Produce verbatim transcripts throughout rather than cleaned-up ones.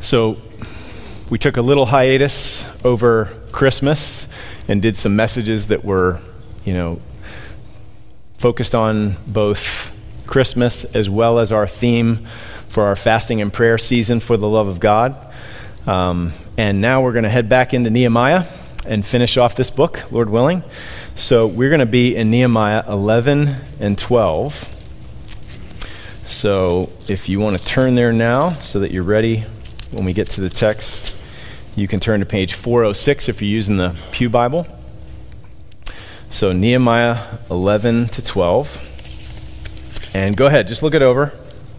So we took a little hiatus over Christmas and did some messages that were, you know, focused on both Christmas as well as our theme for our fasting and prayer season for the love of God. Um, and now we're going to head back into Nehemiah and finish off this book, Lord willing. So we're going to be in Nehemiah eleven and twelve. So if you want to turn there now so that you're ready when we get to the text, you can turn to page four oh six if you're using the Pew Bible. So Nehemiah eleven to twelve. And go ahead, just look it over.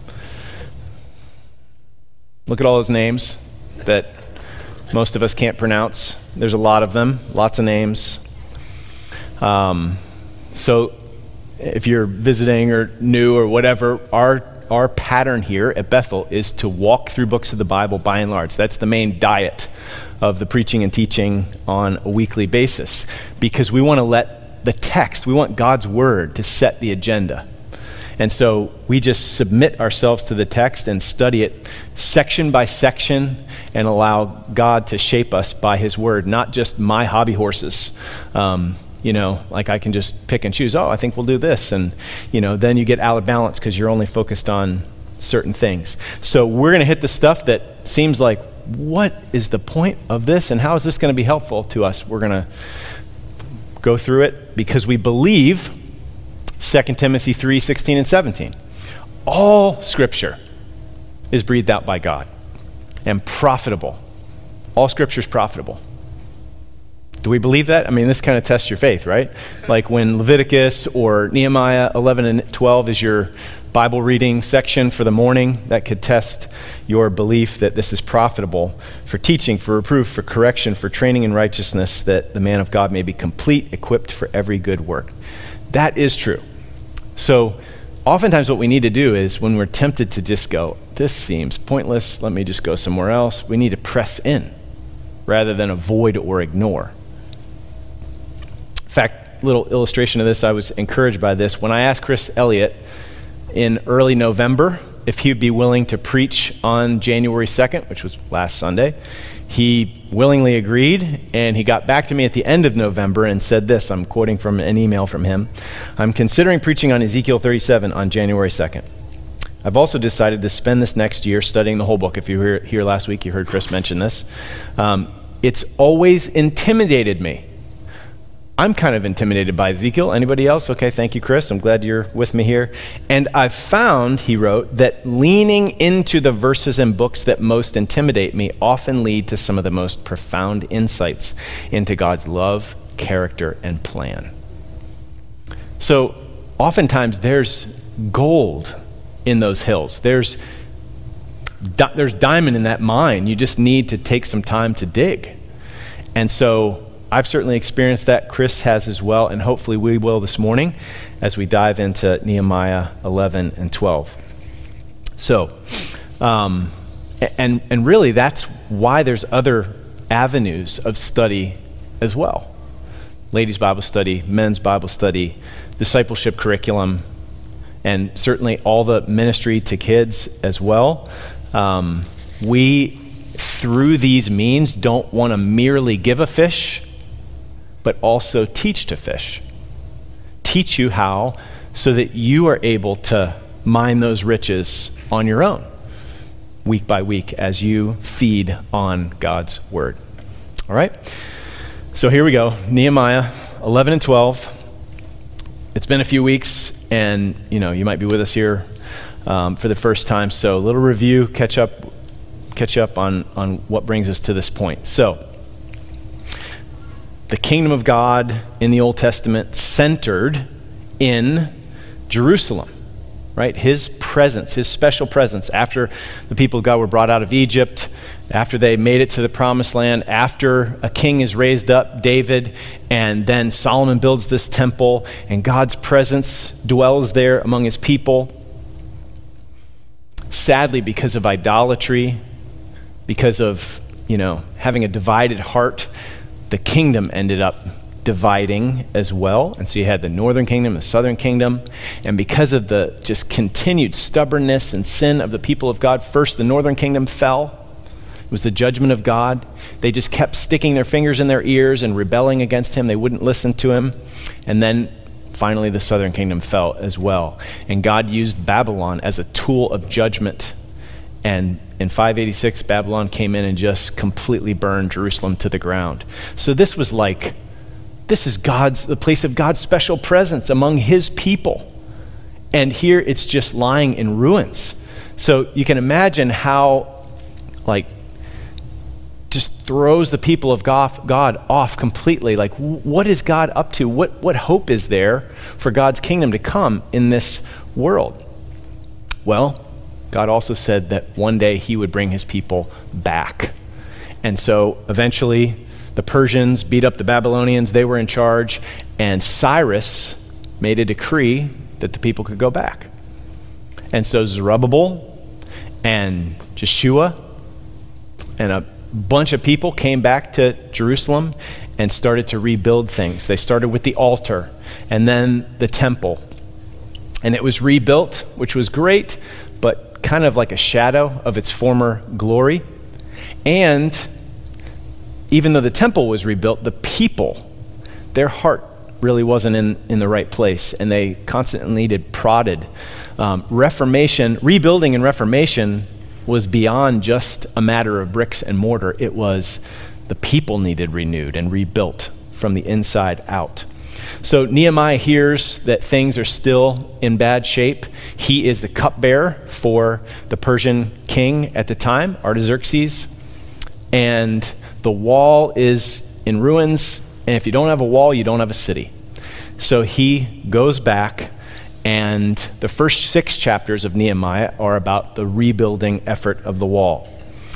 Look at all those names that most of us can't pronounce. There's a lot of them, lots of names. Um, so if you're visiting or new or whatever, our our pattern here at Bethel is to walk through books of the Bible by and large. That's the main diet of the preaching and teaching on a weekly basis, because we want to let the text, we want God's word to set the agenda. And so we just submit ourselves to the text and study it section by section and allow God to shape us by his word, not just my hobby horses. Um, you know, like I can just pick and choose, oh, I think we'll do this. And, you know, then you get out of balance because you're only focused on certain things. So we're going to hit the stuff that seems like, what is the point of this? And how is this going to be helpful to us? We're going to go through it because we believe Second Timothy three sixteen and seventeen. All scripture is breathed out by God and profitable. All scripture is profitable. Do we believe that? I mean, this kind of tests your faith, right? Like when Leviticus or Nehemiah eleven and twelve is your Bible reading section for the morning, that could test your belief that this is profitable for teaching, for reproof, for correction, for training in righteousness, that the man of God may be complete, equipped for every good work. That is true. So oftentimes what we need to do is when we're tempted to just go, this seems pointless, let me just go somewhere else, we need to press in rather than avoid or ignore. In fact, little illustration of this, I was encouraged by this. When I asked Chris Elliott in early November if he'd be willing to preach on January second, which was last Sunday, he willingly agreed, and he got back to me at the end of November and said this, I'm quoting from an email from him, I'm considering preaching on Ezekiel thirty-seven on January second. I've also decided to spend this next year studying the whole book. If you were here last week, you heard Chris mention this. Um, it's always intimidated me. I'm kind of intimidated by Ezekiel. Anybody else? Okay, thank you, Chris. I'm glad you're with me here. And I've found, he wrote, that leaning into the verses and books that most intimidate me often lead to some of the most profound insights into God's love, character, and plan. So oftentimes there's gold in those hills. There's, di- there's diamond in that mine. You just need to take some time to dig. And so I've certainly experienced that. Chris has as well, and hopefully we will this morning as we dive into Nehemiah eleven and twelve. So, um, and and really that's why there's other avenues of study as well. Ladies' Bible study, men's Bible study, discipleship curriculum, and certainly all the ministry to kids as well. Um, we, through these means, don't want to merely give a fish, but also teach to fish. Teach you how so that you are able to mine those riches on your own, week by week, as you feed on God's word. All right? So here we go, Nehemiah eleven and twelve. It's been a few weeks, and you know you might be with us here um, for the first time, so a little review, catch up, catch up on, on what brings us to this point. So, the kingdom of God in the Old Testament centered in Jerusalem, right? His presence, his special presence after the people of God were brought out of Egypt, after they made it to the promised land, after a king is raised up, David, and then Solomon builds this temple, and God's presence dwells there among his people. Sadly, because of idolatry, because of, you know, having a divided heart, the kingdom ended up dividing as well. And so you had the northern kingdom, the southern kingdom. And because of the just continued stubbornness and sin of the people of God, first the northern kingdom fell, was the judgment of God. They just kept sticking their fingers in their ears and rebelling against him. They wouldn't listen to him. And then finally the southern kingdom fell as well. And God used Babylon as a tool of judgment. And in five eighty-six, Babylon came in and just completely burned Jerusalem to the ground. So this was like, this is God's, the place of God's special presence among his people. And here it's just lying in ruins. So you can imagine how, like, just throws the people of God off completely. Like, what is God up to? What, what hope is there for God's kingdom to come in this world? Well, God also said that one day he would bring his people back. And so eventually the Persians beat up the Babylonians. They were in charge. And Cyrus made a decree that the people could go back. And so Zerubbabel and Jeshua and a bunch of people came back to Jerusalem and started to rebuild things. They started with the altar and then the temple. And it was rebuilt, which was great, but kind of like a shadow of its former glory. And even though the temple was rebuilt, the people, their heart really wasn't in, in the right place, and they constantly needed prodded. Um, Reformation, rebuilding and Reformation was beyond just a matter of bricks and mortar. It was the people needed renewed and rebuilt from the inside out. So Nehemiah hears that things are still in bad shape. He is the cupbearer for the Persian king at the time, Artaxerxes, and the wall is in ruins. And if you don't have a wall, you don't have a city. So he goes back, and the first six chapters of Nehemiah are about the rebuilding effort of the wall.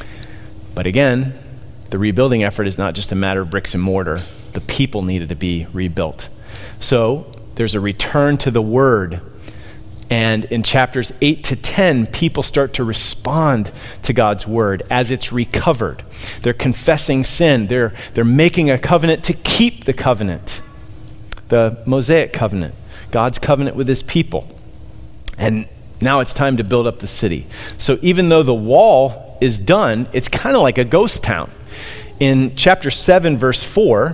But again, the rebuilding effort is not just a matter of bricks and mortar. The people needed to be rebuilt. So there's a return to the word. And in chapters eight to ten, people start to respond to God's word as it's recovered. They're confessing sin. They're, they're making a covenant to keep the covenant, the Mosaic covenant, God's covenant with his people. And now it's time to build up the city. So even though the wall is done, it's kind of like a ghost town. In chapter seven, verse four,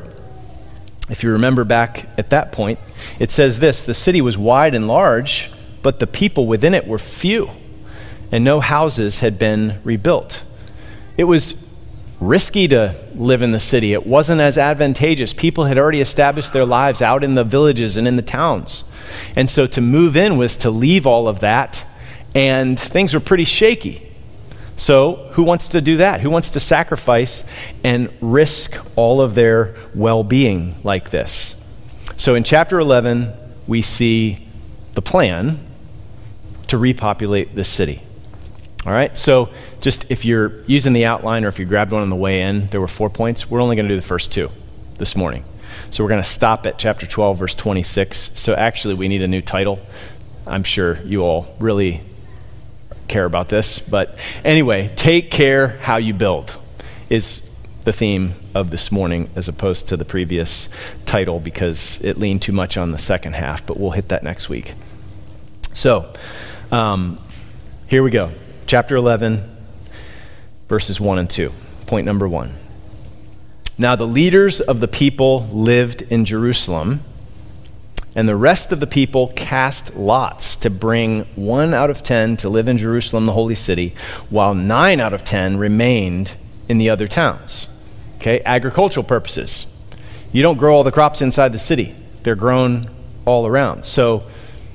if you remember back at that point, it says this: the city was wide and large, but the people within it were few, and no houses had been rebuilt. It was risky to live in the city. It wasn't as advantageous. People had already established their lives out in the villages and in the towns. And so to move in was to leave all of that, and things were pretty shaky. So who wants to do that? Who wants to sacrifice and risk all of their well-being like this? So in chapter eleven, we see the plan to repopulate the city. All right, so just if you're using the outline or if you grabbed one on the way in, there were four points. We're only going to do the first two this morning. So we're going to stop at chapter twelve, verse twenty-six. So actually we need a new title. I'm sure you all really care about this. But anyway, take care how you build is the theme of this morning as opposed to the previous title because it leaned too much on the second half, but we'll hit that next week. So um, here we go. Chapter eleven, verses one and two. Point number one. Now the leaders of the people lived in Jerusalem, and the rest of the people cast lots to bring one out of ten to live in Jerusalem, the holy city, while nine out of ten remained in the other towns. Okay, agricultural purposes. You don't grow all the crops inside the city. They're grown all around. So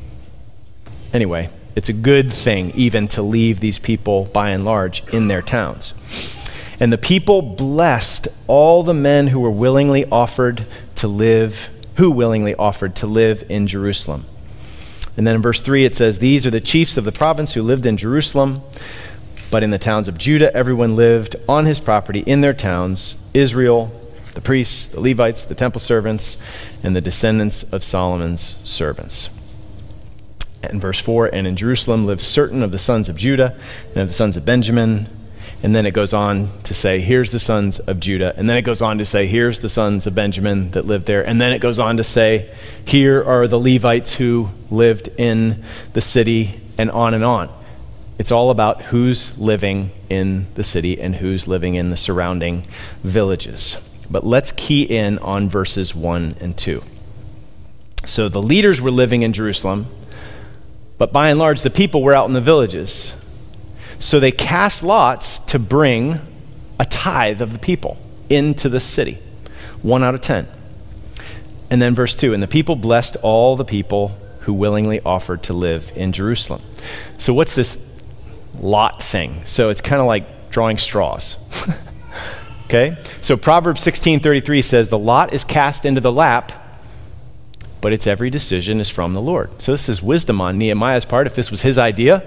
anyway, it's a good thing even to leave these people, by and large, in their towns. And the people blessed all the men who were willingly offered to live, who willingly offered to live in Jerusalem. And then in verse three it says, these are the chiefs of the province who lived in Jerusalem, but in the towns of Judah everyone lived on his property in their towns, Israel, the priests, the Levites, the temple servants, and the descendants of Solomon's servants. And verse four, and in Jerusalem lived certain of the sons of Judah and of the sons of Benjamin. And then it goes on to say, here's the sons of Judah. And then it goes on to say, here's the sons of Benjamin that lived there. And then it goes on to say, here are the Levites who lived in the city, and on and on. It's all about who's living in the city and who's living in the surrounding villages. But let's key in on verses one and two. So the leaders were living in Jerusalem, but by and large, the people were out in the villages. So they cast lots to bring a tithe of the people into the city, one out of ten. And then verse two, and the people blessed all the people who willingly offered to live in Jerusalem. So what's this lot thing? So it's kind of like drawing straws. Okay? So Proverbs sixteen thirty-three says, the lot is cast into the lap, but its every decision is from the Lord. So this is wisdom on Nehemiah's part, if this was his idea.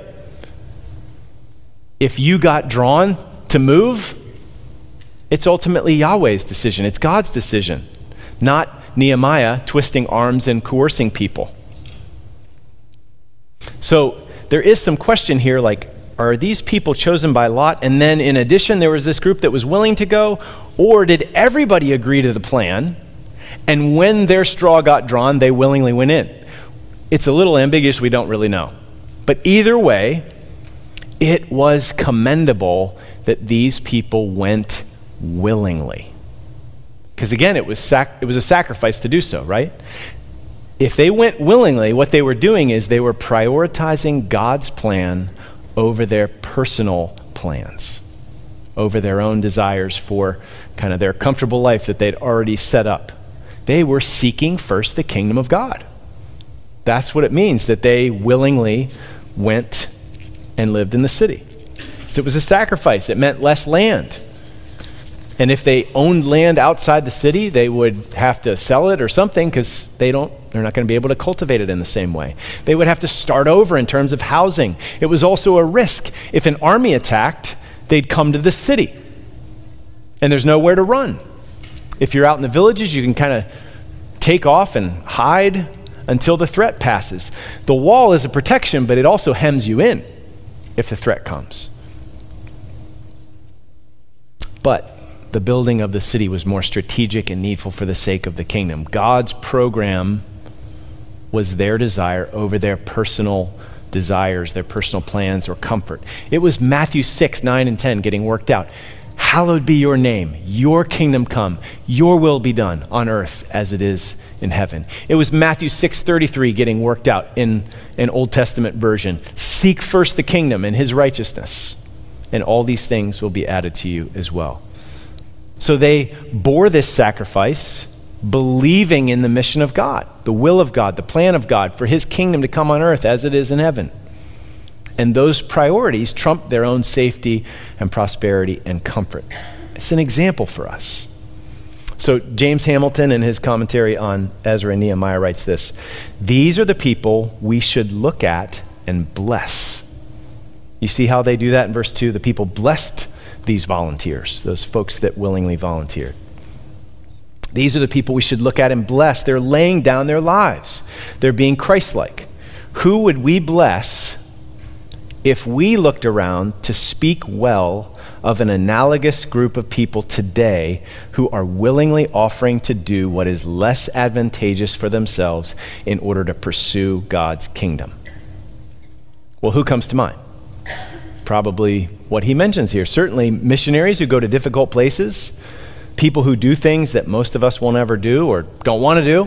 If you got drawn to move, it's ultimately Yahweh's decision. It's God's decision, not Nehemiah twisting arms and coercing people. So there is some question here, like, are these people chosen by lot? And then in addition, there was this group that was willing to go, or did everybody agree to the plan? And when their straw got drawn, they willingly went in. It's a little ambiguous, we don't really know. But either way, it was commendable that these people went willingly. Because again, it was sac- it was a sacrifice to do so, right? If they went willingly, what they were doing is they were prioritizing God's plan over their personal plans, over their own desires for kind of their comfortable life that they'd already set up. They were seeking first the kingdom of God. That's what it means that they willingly went and lived in the city. So it was a sacrifice. It meant less land. And if they owned land outside the city, they would have to sell it or something because they don't, they're not going to be able to cultivate it in the same way. They would have to start over in terms of housing. It was also a risk. If an army attacked, they'd come to the city. And there's nowhere to run. If you're out in the villages, you can kind of take off and hide until the threat passes. The wall is a protection, but it also hems you in if the threat comes. But the building of the city was more strategic and needful for the sake of the kingdom. God's program was their desire over their personal desires, their personal plans or comfort. It was Matthew six, nine, and ten getting worked out. Hallowed be your name, your kingdom come, your will be done on earth as it is in heaven. It was Matthew six thirty-three getting worked out in an Old Testament version. Seek first the kingdom and his righteousness, and all these things will be added to you as well. So they bore this sacrifice, believing in the mission of God, the will of God, the plan of God for his kingdom to come on earth as it is in heaven. And those priorities trumped their own safety and prosperity and comfort. It's an example for us. So James Hamilton, in his commentary on Ezra and Nehemiah, writes this: these are the people we should look at and bless. You see how they do that in verse two? The people blessed these volunteers, those folks that willingly volunteered. These are the people we should look at and bless. They're laying down their lives. They're being Christ-like. Who would we bless if we looked around to speak well of an analogous group of people today who are willingly offering to do what is less advantageous for themselves in order to pursue God's kingdom? Well, who comes to mind? Probably what he mentions here. Certainly missionaries who go to difficult places, people who do things that most of us won't ever do or don't want to do.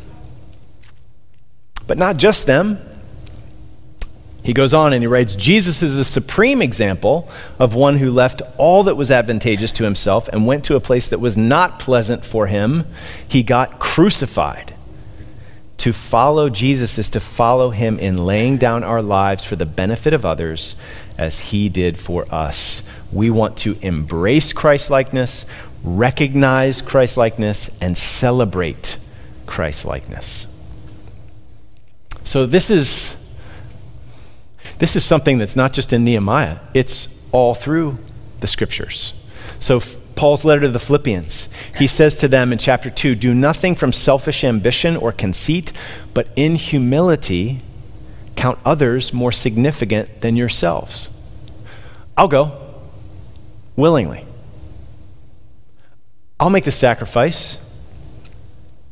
But not just them. He goes on and he writes, Jesus is the supreme example of one who left all that was advantageous to himself and went to a place that was not pleasant for him. He got crucified. To follow Jesus is to follow him in laying down our lives for the benefit of others as he did for us. We want to embrace Christ-likeness, recognize Christ-likeness, and celebrate Christ-likeness. So this is This is something that's not just in Nehemiah. It's all through the scriptures. So f- Paul's letter to the Philippians, he says to them in chapter two, do nothing from selfish ambition or conceit, but in humility count others more significant than yourselves. I'll go willingly. I'll make the sacrifice.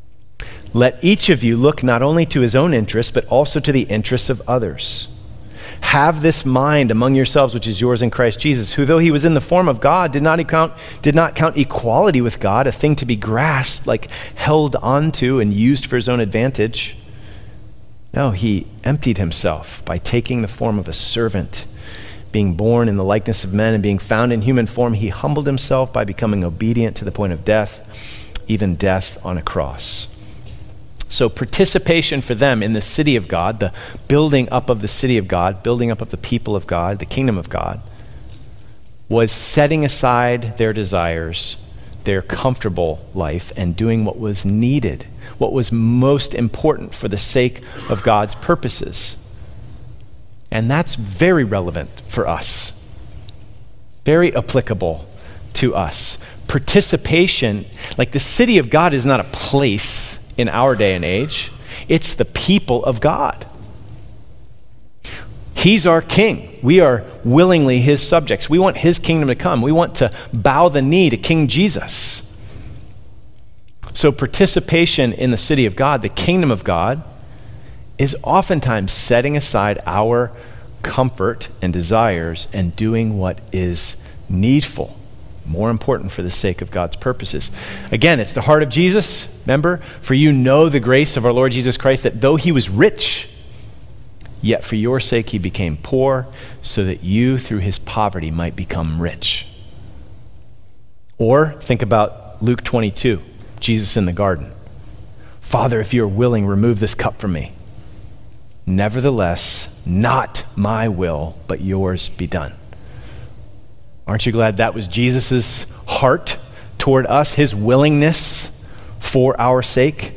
Let each of you look not only to his own interests, but also to the interests of others. Have this mind among yourselves, which is yours in Christ Jesus, who though he was in the form of God, did not count, did not count equality with God a thing to be grasped, like held onto and used for his own advantage. No, he emptied himself by taking the form of a servant. Being born in the likeness of men and being found in human form, he humbled himself by becoming obedient to the point of death, even death on a cross. So participation for them in the city of God, the building up of the city of God, building up of the people of God, the kingdom of God, was setting aside their desires, their comfortable life, and doing what was needed, what was most important for the sake of God's purposes. And that's very relevant for us, very applicable to us. Participation, like the city of God is not a place in our day and age, it's the people of God. He's our king. We are willingly his subjects. We want his kingdom to come. We want to bow the knee to King Jesus. So participation in the city of God, the kingdom of God, is oftentimes setting aside our comfort and desires and doing what is needful, more important for the sake of God's purposes. Again, it's the heart of Jesus. Remember, for you know the grace of our Lord Jesus Christ, that though he was rich, yet for your sake he became poor, so that you through his poverty might become rich. Or think about Luke twenty-two, Jesus in the garden. Father, if you are willing, remove this cup from me. Nevertheless, not my will, but yours be done. Aren't you glad that was Jesus' heart toward us, his willingness for our sake?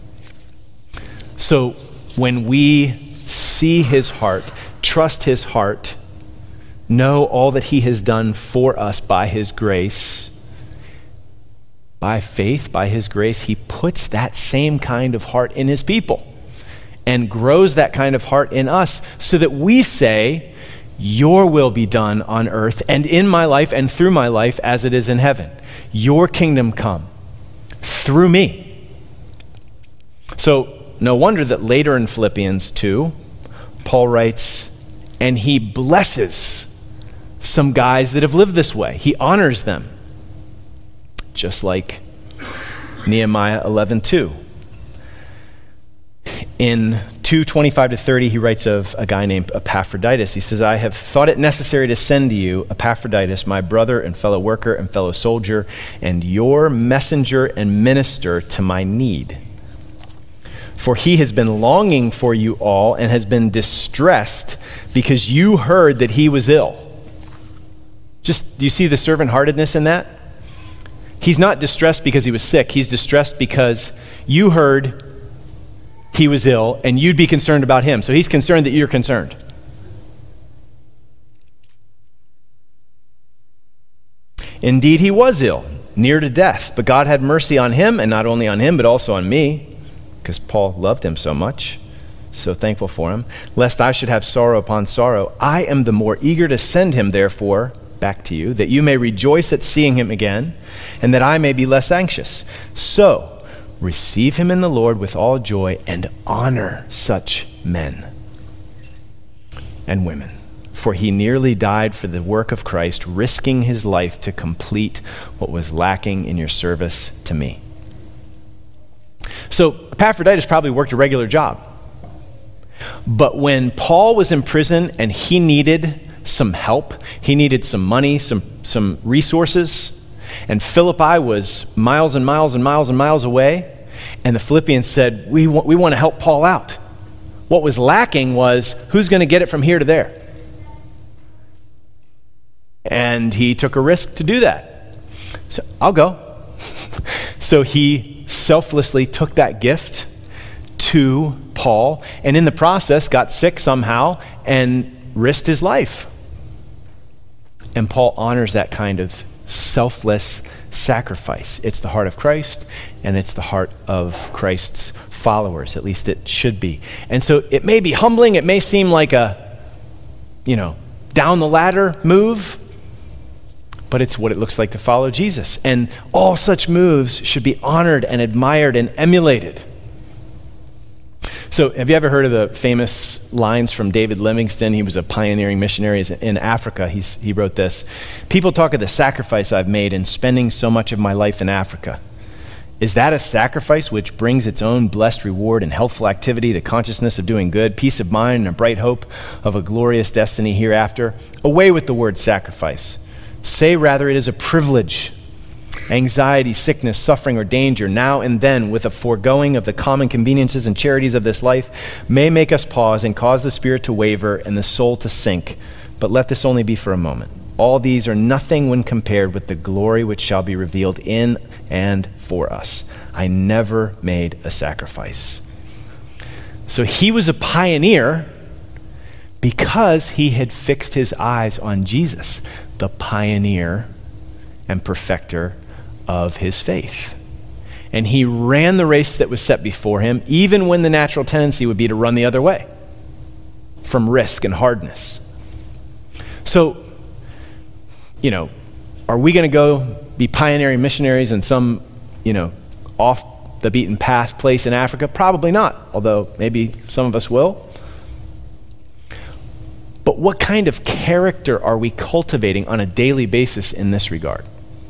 So when we see his heart, trust his heart, know all that he has done for us by his grace, by faith, by his grace, he puts that same kind of heart in his people and grows that kind of heart in us so that we say, your will be done on earth and in my life and through my life as it is in heaven. Your kingdom come through me. So no wonder that later in Philippians two, Paul writes, and he blesses some guys that have lived this way. He honors them. Just like Nehemiah eleven two. In two twenty-five to thirty, he writes of a guy named Epaphroditus. He says, I have thought it necessary to send to you Epaphroditus, my brother and fellow worker and fellow soldier, and your messenger and minister to my need. For he has been longing for you all and has been distressed because you heard that he was ill. Just, do you see the servant-heartedness in that? He's not distressed because he was sick. He's distressed because you heard he was ill and you'd be concerned about him. So he's concerned that you're concerned. Indeed, he was ill, near to death, but God had mercy on him, and not only on him, but also on me, because Paul loved him so much, so thankful for him, lest I should have sorrow upon sorrow. I am the more eager to send him, therefore, back to you, that you may rejoice at seeing him again, and that I may be less anxious. So, receive him in the Lord with all joy and honor such men and women. For he nearly died for the work of Christ, risking his life to complete what was lacking in your service to me. So Epaphroditus probably worked a regular job. But when Paul was in prison and he needed some help, he needed some money, some, some resources, and Philippi was miles and miles and miles and miles away, and the Philippians said, we want, we want to help Paul out. What was lacking was, who's going to get it from here to there? And he took a risk to do that. So, I'll go. So he selflessly took that gift to Paul, and in the process got sick somehow and risked his life. And Paul honors that kind of selfless sacrifice. It's the heart of Christ, and it's the heart of Christ's followers. At least it should be. And so it may be humbling. It may seem like a, you know, down the ladder move, but it's what it looks like to follow Jesus. And all such moves should be honored and admired and emulated. So have you ever heard of the famous lines from David Livingstone? He was a pioneering missionary in Africa. He's, he wrote this: "People talk of the sacrifice I've made in spending so much of my life in Africa. Is that a sacrifice which brings its own blessed reward in healthful activity, the consciousness of doing good, peace of mind, and a bright hope of a glorious destiny hereafter? Away with the word sacrifice. Say rather it is a privilege. Anxiety, sickness, suffering, or danger, now and then, with a foregoing of the common conveniences and charities of this life, may make us pause and cause the spirit to waver and the soul to sink. But let this only be for a moment. All these are nothing when compared with the glory which shall be revealed in and for us. I never made a sacrifice." So he was a pioneer because he had fixed his eyes on Jesus, the pioneer and perfecter of his faith. And he ran the race that was set before him, even when the natural tendency would be to run the other way from risk and hardness. So, you know, are we going to go be pioneering missionaries in some, you know, off the beaten path place in Africa? Probably not, although maybe some of us will. But what kind of character are we cultivating on a daily basis in this regard?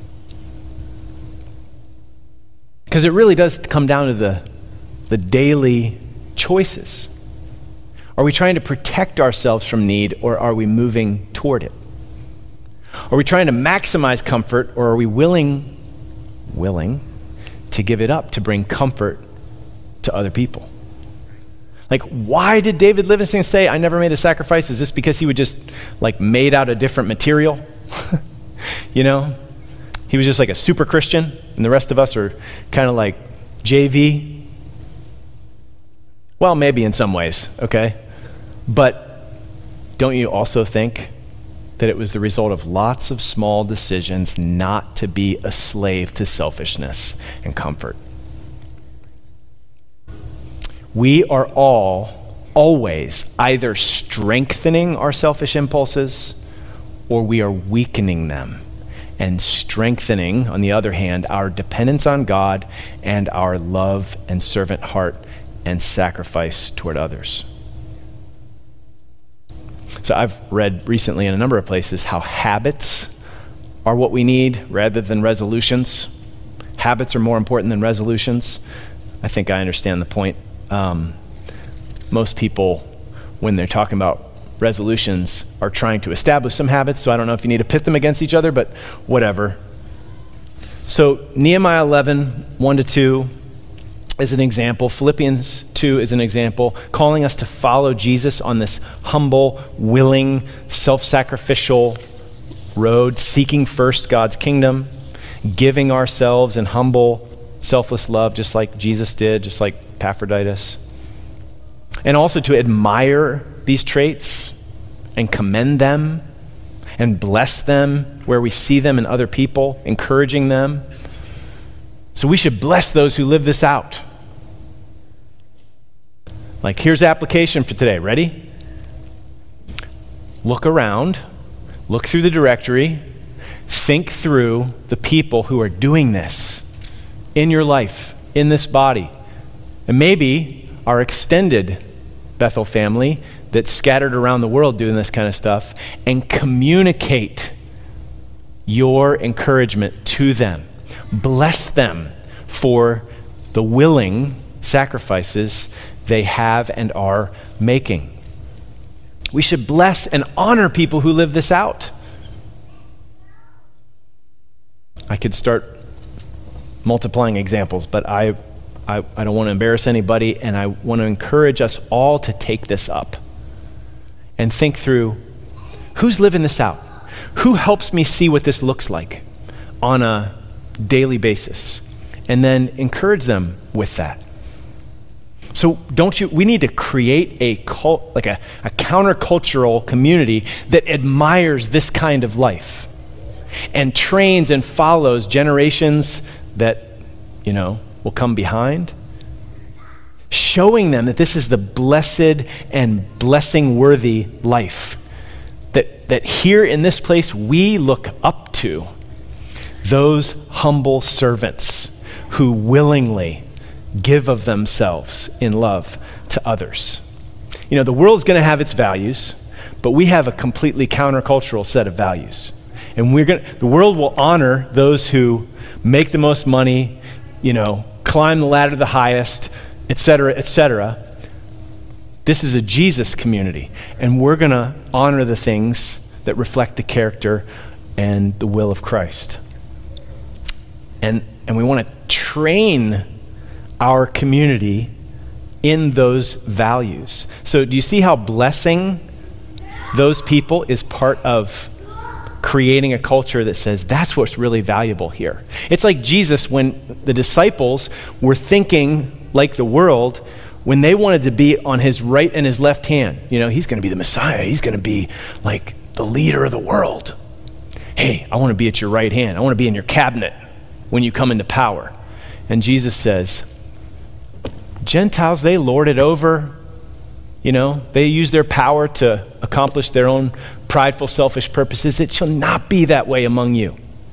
Because it really does come down to the, the daily choices. Are we trying to protect ourselves from need, or are we moving toward it? Are we trying to maximize comfort, or are we willing, willing to give it up to bring comfort to other people? Like, why did David Livingstone say, "I never made a sacrifice"? Is this because he would just like made out a different material? You know? He was just like a super Christian, and the rest of us are kind of like J V? Well, maybe in some ways, okay? But don't you also think that it was the result of lots of small decisions not to be a slave to selfishness and comfort? We are all, always, either strengthening our selfish impulses or we are weakening them, and strengthening, on the other hand, our dependence on God and our love and servant heart and sacrifice toward others. So I've read recently in a number of places how habits are what we need rather than resolutions. Habits are more important than resolutions. I think I understand the point. Um, most people, when they're talking about resolutions, are trying to establish some habits, so I don't know if you need to pit them against each other, but whatever. So Nehemiah eleven, one to two is an example. Philippians two is an example, calling us to follow Jesus on this humble, willing, self-sacrificial road, seeking first God's kingdom, giving ourselves in humble, selfless love, just like Jesus did, just like Epaphroditus. And also to admire these traits and commend them and bless them where we see them in other people, encouraging them. So we should bless those who live this out. Like, here's the application for today. Ready? Look around, look through the directory, think through the people who are doing this in your life, in this body. And maybe our extended Bethel family that's scattered around the world doing this kind of stuff, and communicate your encouragement to them. Bless them for the willing sacrifices they have and are making. We should bless and honor people who live this out. I could start multiplying examples, but I, I, I don't want to embarrass anybody, and I want to encourage us all to take this up and think through, who's living this out? Who helps me see what this looks like on a daily basis? And then encourage them with that. So don't you, we need to create a cult, like a, a countercultural community that admires this kind of life and trains and follows generations that, you know, will come behind, showing them that this is the blessed and blessing-worthy life, that, that here in this place we look up to those humble servants who willingly give of themselves in love to others. You know, the world's going to have its values, but we have a completely countercultural set of values. And we're going to, the world will honor those who make the most money, you know, climb the ladder the highest, et cetera, et cetera. This is a Jesus community, and we're going to honor the things that reflect the character and the will of Christ. And and we want to train our community in those values. So do you see how blessing those people is part of creating a culture that says that's what's really valuable here? It's like Jesus, when the disciples were thinking like the world, when they wanted to be on his right and his left hand. You know, he's going to be the Messiah. He's going to be like the leader of the world. Hey, I want to be at your right hand. I want to be in your cabinet when you come into power. And Jesus says, Gentiles, they lord it over. You know, they use their power to accomplish their own prideful, selfish purposes. It shall not be that way among you.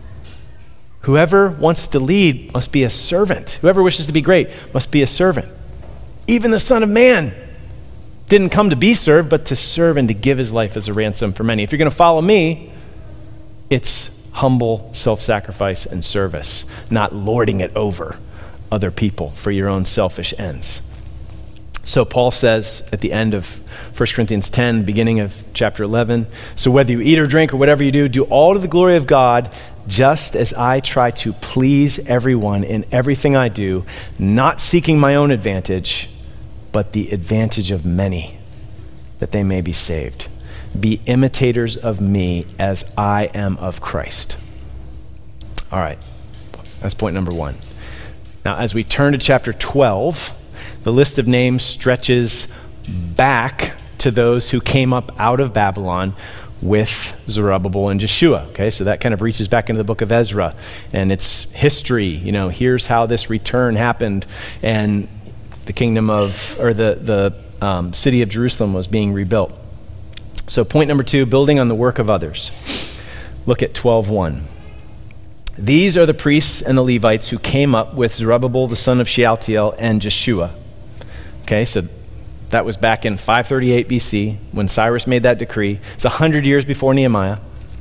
Whoever wants to lead must be a servant. Whoever wishes to be great must be a servant. Even the Son of Man didn't come to be served, but to serve and to give his life as a ransom for many. If you're going to follow me, it's humble self-sacrifice and service, not lording it over other people for your own selfish ends. So Paul says at the end of First Corinthians ten, beginning of chapter eleven, so whether you eat or drink or whatever you do, do all to the glory of God, just as I try to please everyone in everything I do, not seeking my own advantage, but the advantage of many, that they may be saved. Be imitators of me as I am of Christ. All right, that's point number one. Now, as we turn to chapter twelve, the list of names stretches back to those who came up out of Babylon with Zerubbabel and Jeshua. Okay, so that kind of reaches back into the book of Ezra and its history. You know, here's how this return happened, and the kingdom of, or the, the um, city of Jerusalem was being rebuilt. So point number two, building on the work of others. Look at twelve one. These are the priests and the Levites who came up with Zerubbabel, the son of Shealtiel, and Jeshua. Okay, so that was back in five thirty-eight B C when Cyrus made that decree. It's one hundred years before Nehemiah.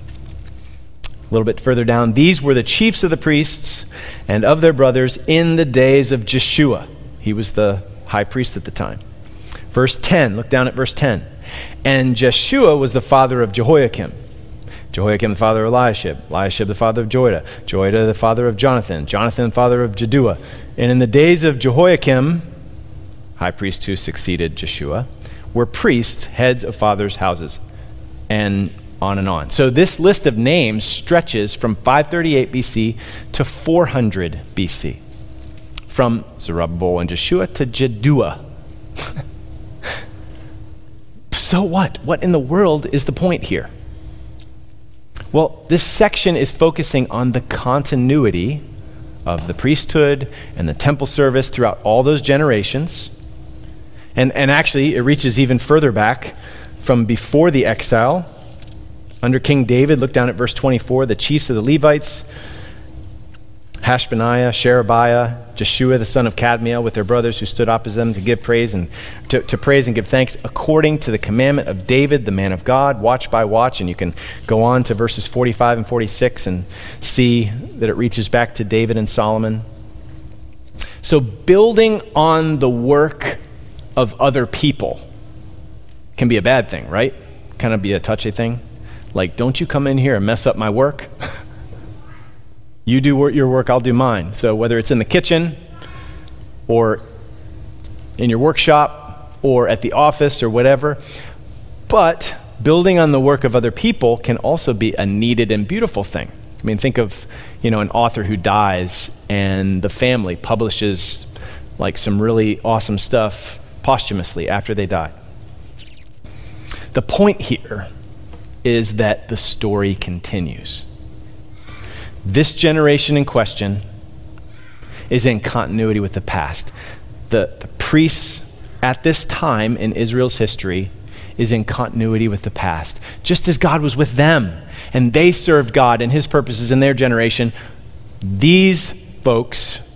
A little bit further down, these were the chiefs of the priests and of their brothers in the days of Jeshua. He was the high priest at the time. Verse ten, look down at verse ten. And Jeshua was the father of Jehoiakim. Jehoiakim the father of Eliashib. Eliashib the father of Joiada. Joiada the father of Jonathan. Jonathan the father of Jaddua. And in the days of Jehoiakim, high priest who succeeded Jeshua, were priests, heads of fathers' houses, and on and on. So this list of names stretches from five thirty-eight B C to four hundred B C. From Zerubbabel and Jeshua to Jaddua. So what? What in the world is the point here? Well, this section is focusing on the continuity of the priesthood and the temple service throughout all those generations. And, and actually, it reaches even further back from before the exile. Under King David, look down at verse twenty-four, the chiefs of the Levites, Hashbaniah, Sherebiah, Jeshua the son of Kadmiel with their brothers who stood opposite them to give praise and to, to praise and give thanks according to the commandment of David, the man of God, watch by watch. And you can go on to verses forty-five and forty-six and see that it reaches back to David and Solomon. So building on the work of other people can be a bad thing, right? Kind of be a touchy thing. Like, don't you come in here and mess up my work. You do your work, I'll do mine. So whether it's in the kitchen or in your workshop or at the office or whatever, but building on the work of other people can also be a needed and beautiful thing. I mean, think of, you know, an author who dies and the family publishes like some really awesome stuff posthumously after they die. The point here is that the story continues. This generation in question is in continuity with the past. The, the priests at this time in Israel's history is in continuity with the past. Just as God was with them and they served God and his purposes in their generation, these folks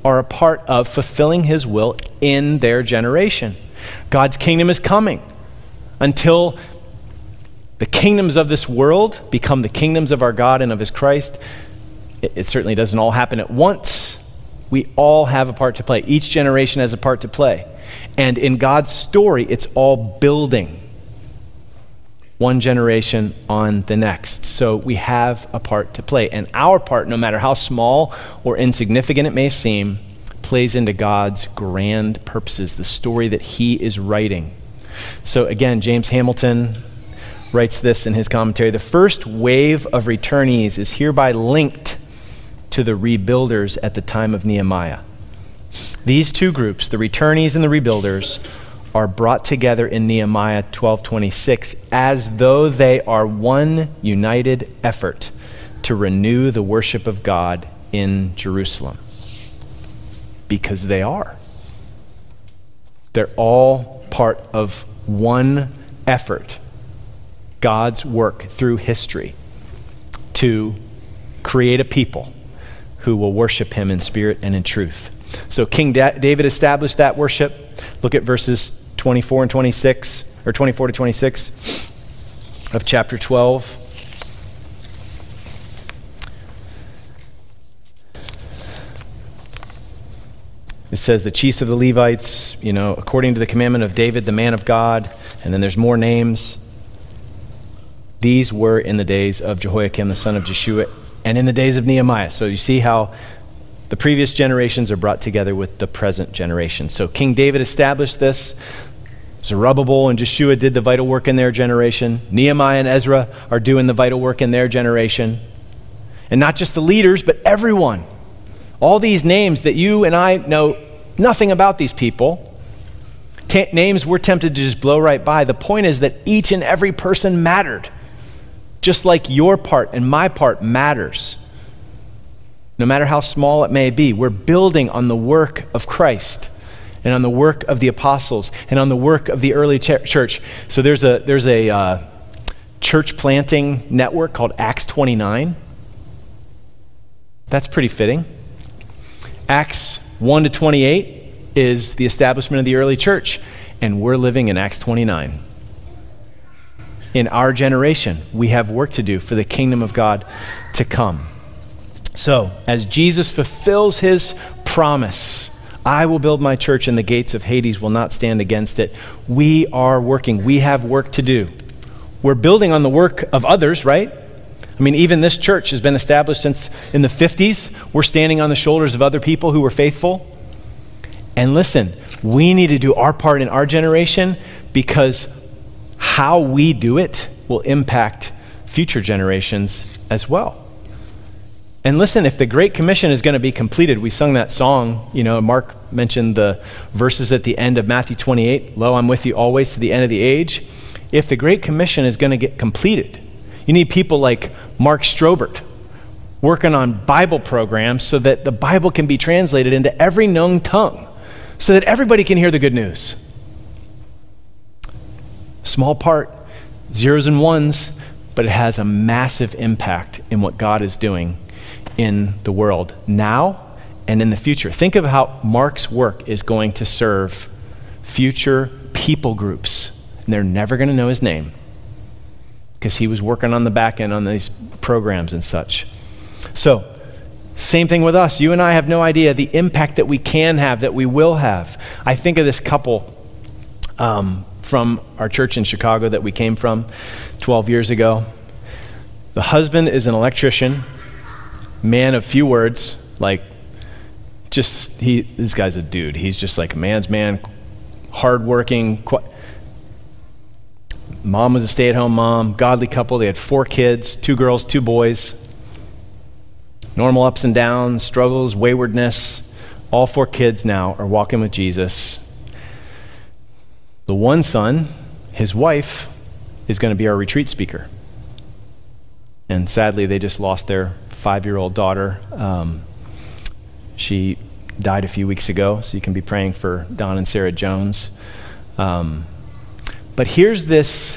are a part of fulfilling his will in their generation. God's kingdom is coming. Until the kingdoms of this world become the kingdoms of our God and of his Christ, it, it certainly doesn't all happen at once. We all have a part to play. Each generation has a part to play. And in God's story, it's all building one generation on the next. So we have a part to play. And our part, no matter how small or insignificant it may seem, plays into God's grand purposes, the story that he is writing. So again, James Hamilton writes this in his commentary: the first wave of returnees is hereby linked to the rebuilders at the time of Nehemiah. These two groups, the returnees and the rebuilders, are brought together in Nehemiah twelve twenty-six as though they are one united effort to renew the worship of God in Jerusalem. Because they are. They're all part of one effort, God's work through history to create a people who will worship him in spirit and in truth. So King da- David established that worship. Look at verses twenty-four and twenty-six, or twenty-four to twenty-six of chapter twelve. It says the chiefs of the Levites, you know, according to the commandment of David, the man of God, and then there's more names. These were in the days of Jehoiakim, the son of Jeshua, and in the days of Nehemiah. So you see how the previous generations are brought together with the present generation. So King David established this. Zerubbabel and Jeshua did the vital work in their generation. Nehemiah and Ezra are doing the vital work in their generation. And not just the leaders, but everyone. All these names that you and I know nothing about these people, t- names we're tempted to just blow right by. The point is that each and every person mattered, just like your part and my part matters. No matter how small it may be, we're building on the work of Christ and on the work of the apostles and on the work of the early ch- church. So there's a there's a uh, church planting network called Acts twenty-nine. That's pretty fitting. Acts one to twenty-eight is the establishment of the early church, and we're living in Acts twenty-nine. In our generation, we have work to do for the kingdom of God to come. So, as Jesus fulfills his promise, I will build my church and the gates of Hades will not stand against it. We are working. We have work to do. We're building on the work of others, right? I mean, even this church has been established since in the fifties. We're standing on the shoulders of other people who were faithful. And listen, we need to do our part in our generation because how we do it will impact future generations as well. And listen, if the Great Commission is going to be completed, we sung that song, you know, Mark mentioned the verses at the end of Matthew twenty-eight, lo, I'm with you always to the end of the age. If the Great Commission is going to get completed, you need people like Mark Strobert working on Bible programs so that the Bible can be translated into every known tongue so that everybody can hear the good news. Small part, zeros and ones, but it has a massive impact in what God is doing in the world now and in the future. Think of how Mark's work is going to serve future people groups, and they're never going to know his name because he was working on the back end on these programs and such. So, same thing with us. You and I have no idea the impact that we can have, that we will have. I think of this couple um, from our church in Chicago that we came from twelve years ago. The husband is an electrician, man of few words, like just, he. this guy's a dude. He's just like a man's man, hardworking. Qu- Mom was a stay-at-home mom, godly couple. They had four kids, two girls, two boys. Normal ups and downs, struggles, waywardness. All four kids now are walking with Jesus. The one son, his wife, is going to be our retreat speaker. And sadly, they just lost their five-year-old daughter. Um, she died a few weeks ago, so you can be praying for Don and Sarah Jones. Um, but here's this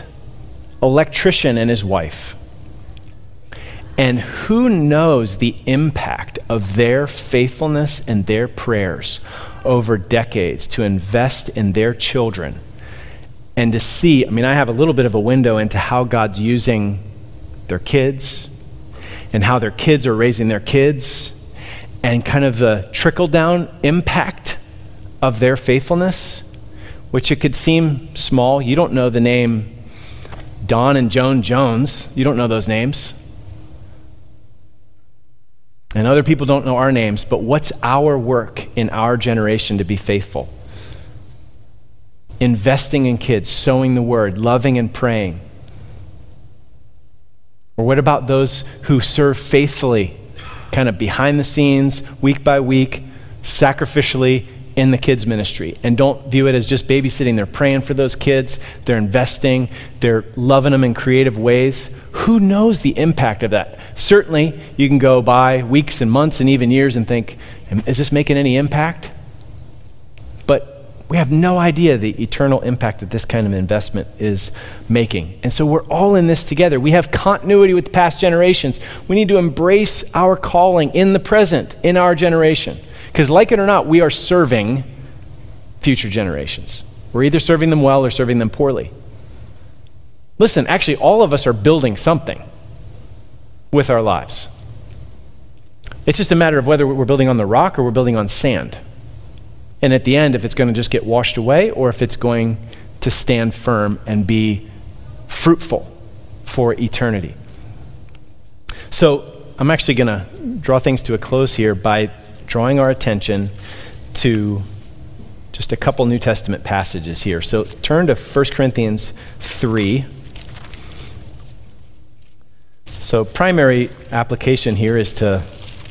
electrician and his wife. And who knows the impact of their faithfulness and their prayers over decades to invest in their children and to see, I mean, I have a little bit of a window into how God's using their kids and how their kids are raising their kids and kind of the trickle-down impact of their faithfulness, which it could seem small. You don't know the name Don and Joan Jones. You don't know those names. And other people don't know our names, but what's our work in our generation to be faithful? Investing in kids, sowing the word, loving and praying. Or what about those who serve faithfully, kind of behind the scenes, week by week, sacrificially in the kids ministry, and don't view it as just babysitting. They're praying for those kids, they're investing, they're loving them in creative ways. Who knows the impact of that? Certainly, you can go by weeks and months and even years and think, is this making any impact? But we have no idea the eternal impact that this kind of investment is making. And so we're all in this together. We have continuity with past generations. We need to embrace our calling in the present, in our generation. Because like it or not, we are serving future generations. We're either serving them well or serving them poorly. Listen, actually, all of us are building something with our lives. It's just a matter of whether we're building on the rock or we're building on sand. And at the end, if it's going to just get washed away or if it's going to stand firm and be fruitful for eternity. So I'm actually going to draw things to a close here by drawing our attention to just a couple New Testament passages here. So turn to First Corinthians three. So primary application here is to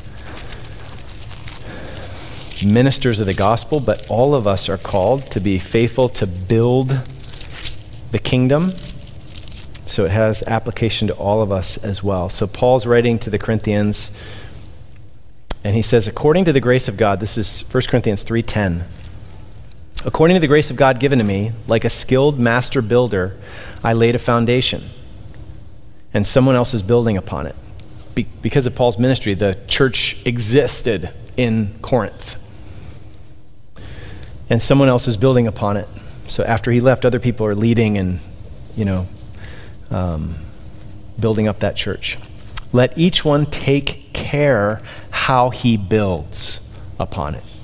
ministers of the gospel, but all of us are called to be faithful to build the kingdom. So it has application to all of us as well. So Paul's writing to the Corinthians, and he says, according to the grace of God, this is First Corinthians three ten. According to the grace of God given to me, like a skilled master builder, I laid a foundation, and someone else is building upon it. Be- because of Paul's ministry, the church existed in Corinth, and someone else is building upon it. So after he left, other people are leading and, you know, um, building up that church. Let each one take care how he builds upon it.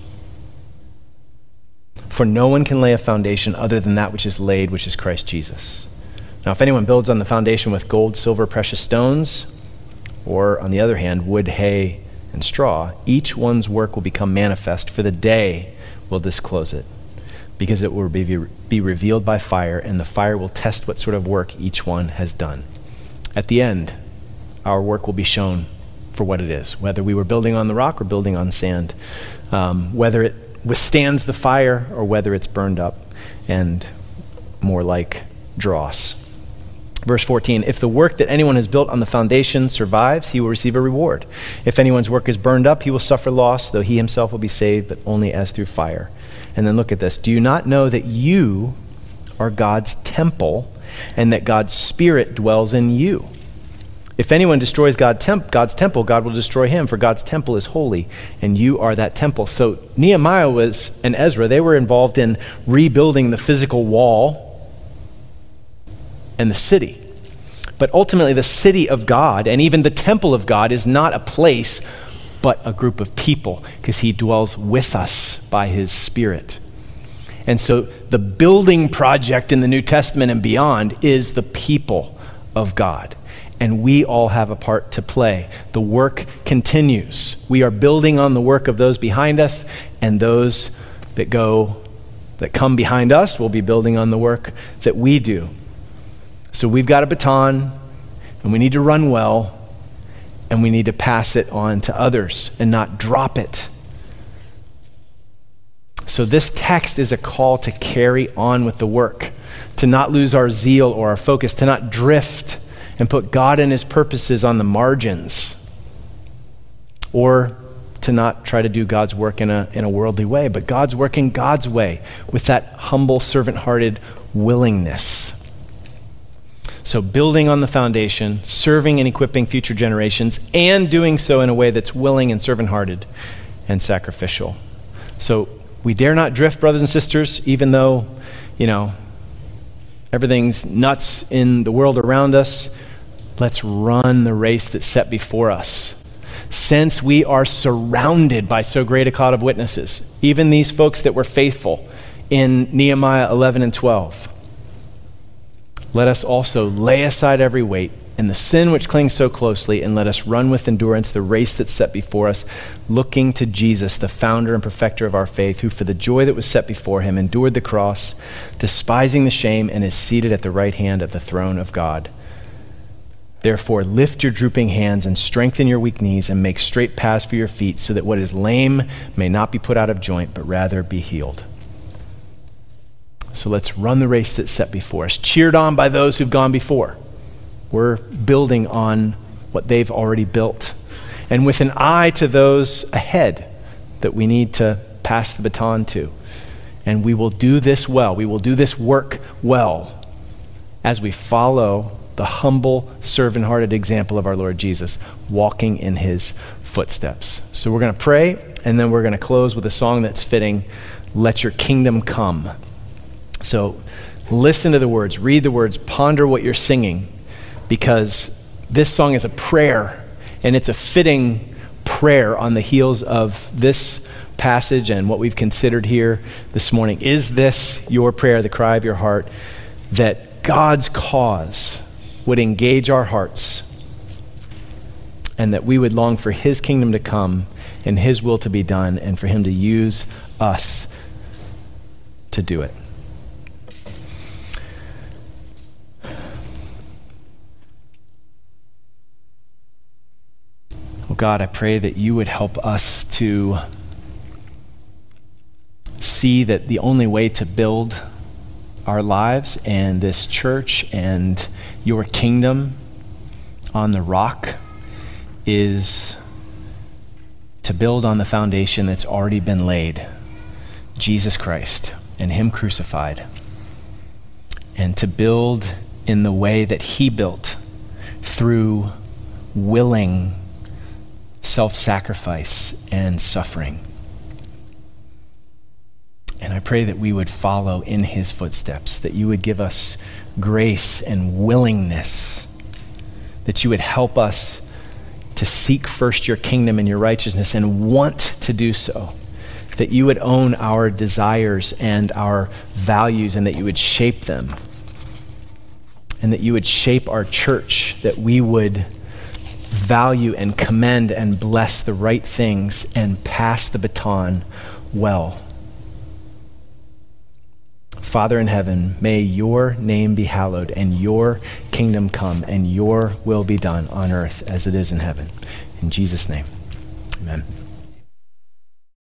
For no one can lay a foundation other than that which is laid, which is Christ Jesus. Now, if anyone builds on the foundation with gold, silver, precious stones, or on the other hand, wood, hay, and straw, each one's work will become manifest, for the day will disclose it, because it will be, be revealed by fire, and the fire will test what sort of work each one has done. At the end, our work will be shown for what it is, whether we were building on the rock or building on sand, um, whether it withstands the fire or whether it's burned up and more like dross. Verse fourteen, if the work that anyone has built on the foundation survives, he will receive a reward. If anyone's work is burned up, he will suffer loss, though he himself will be saved, but only as through fire. And then look at this. Do you not know that you are God's temple and that God's Spirit dwells in you? If anyone destroys God temp- God's temple, God will destroy him, for God's temple is holy, and you are that temple. So Nehemiah was, and Ezra, they were involved in rebuilding the physical wall and the city. But ultimately, the city of God, and even the temple of God, is not a place, but a group of people, because he dwells with us by his Spirit. And so the building project in the New Testament and beyond is the people of God. And we all have a part to play. The work continues. We are building on the work of those behind us, and those that go, that come behind us will be building on the work that we do. So we've got a baton, and we need to run well, and we need to pass it on to others and not drop it. So this text is a call to carry on with the work, to not lose our zeal or our focus, to not drift and put God and his purposes on the margins, or to not try to do God's work in a in a worldly way, but God's work in God's way with that humble, servant-hearted willingness. So building on the foundation, serving and equipping future generations, and doing so in a way that's willing and servant-hearted and sacrificial. So we dare not drift, brothers and sisters, even though, you know, everything's nuts in the world around us. Let's run the race that's set before us. Since we are surrounded by so great a cloud of witnesses, even these folks that were faithful in Nehemiah eleven and twelve, let us also lay aside every weight and the sin which clings so closely, and let us run with endurance the race that's set before us, looking to Jesus, the founder and perfecter of our faith, who for the joy that was set before him endured the cross, despising the shame, and is seated at the right hand of the throne of God. Therefore, lift your drooping hands and strengthen your weak knees and make straight paths for your feet, so that what is lame may not be put out of joint, but rather be healed. So let's run the race that's set before us, cheered on by those who've gone before. We're building on what they've already built, and with an eye to those ahead that we need to pass the baton to. And we will do this well. We will do this work well as we follow the humble, servant-hearted example of our Lord Jesus, walking in his footsteps. So we're going to pray, and then we're going to close with a song that's fitting, Let Your Kingdom Come. So listen to the words, read the words, ponder what you're singing, because this song is a prayer, and it's a fitting prayer on the heels of this passage and what we've considered here this morning. Is this your prayer, the cry of your heart, that God's cause would engage our hearts, and that we would long for his kingdom to come and his will to be done, and for him to use us to do it? Oh God, I pray that you would help us to see that the only way to build our lives and this church and your kingdom on the rock is to build on the foundation that's already been laid, Jesus Christ and him crucified, and to build in the way that he built, through willing self-sacrifice and suffering. And I pray that we would follow in his footsteps, that you would give us grace and willingness, that you would help us to seek first your kingdom and your righteousness and want to do so, that you would own our desires and our values, and that you would shape them, and that you would shape our church, that we would value and commend and bless the right things and pass the baton well. Father in heaven, may your name be hallowed and your kingdom come and your will be done on earth as it is in heaven. In Jesus' name, amen.